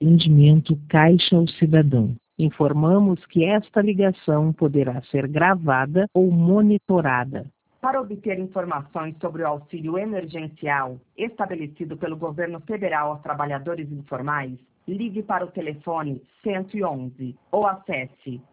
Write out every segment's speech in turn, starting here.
Atendimento Caixa ao Cidadão. Informamos que esta ligação poderá ser gravada ou monitorada. Para obter informações sobre o auxílio emergencial estabelecido pelo governo federal aos trabalhadores informais, ligue para o telefone 111 ou acesse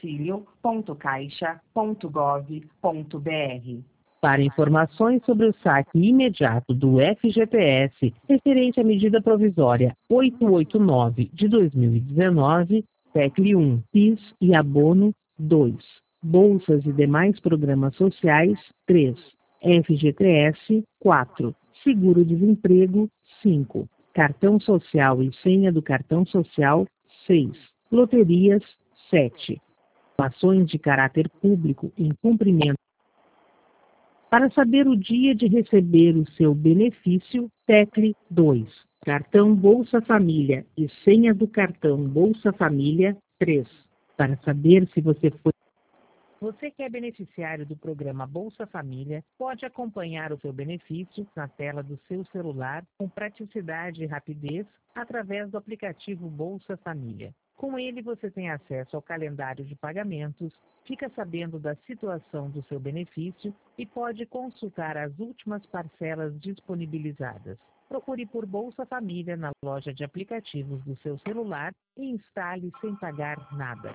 auxilio.caixa.gov.br. Para informações sobre o saque imediato do FGTS, referente à medida provisória 889 de 2019, PEC 1, PIS e abono 2, bolsas e demais programas sociais 3, FGTS 4, seguro-desemprego 5, cartão social e senha do cartão social 6, loterias 7, ações de caráter público em cumprimento. Para saber o dia de receber o seu benefício, tecle 2. Cartão Bolsa Família e senha do cartão Bolsa Família 3. Para saber se você foi... Você que é beneficiário do programa Bolsa Família, pode acompanhar o seu benefício na tela do seu celular com praticidade e rapidez através do aplicativo Bolsa Família. Com ele, você tem acesso ao calendário de pagamentos, fica sabendo da situação do seu benefício e pode consultar as últimas parcelas disponibilizadas. Procure por Bolsa Família na loja de aplicativos do seu celular e instale sem pagar nada.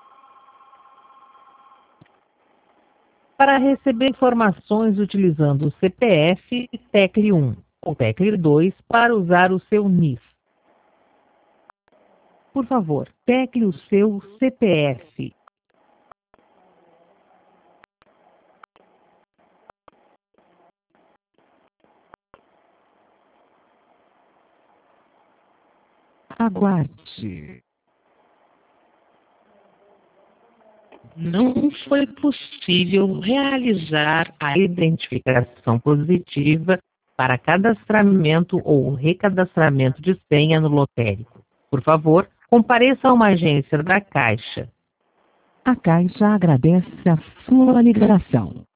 Para receber informações utilizando o CPF, tecle 1 ou tecle 2 para usar o seu NIS. Por favor, tecle o seu CPF. Aguarde. Não foi possível realizar a identificação positiva para cadastramento ou recadastramento de senha no lotérico. Por favor, compareça a uma agência da Caixa. A Caixa agradece a sua ligação.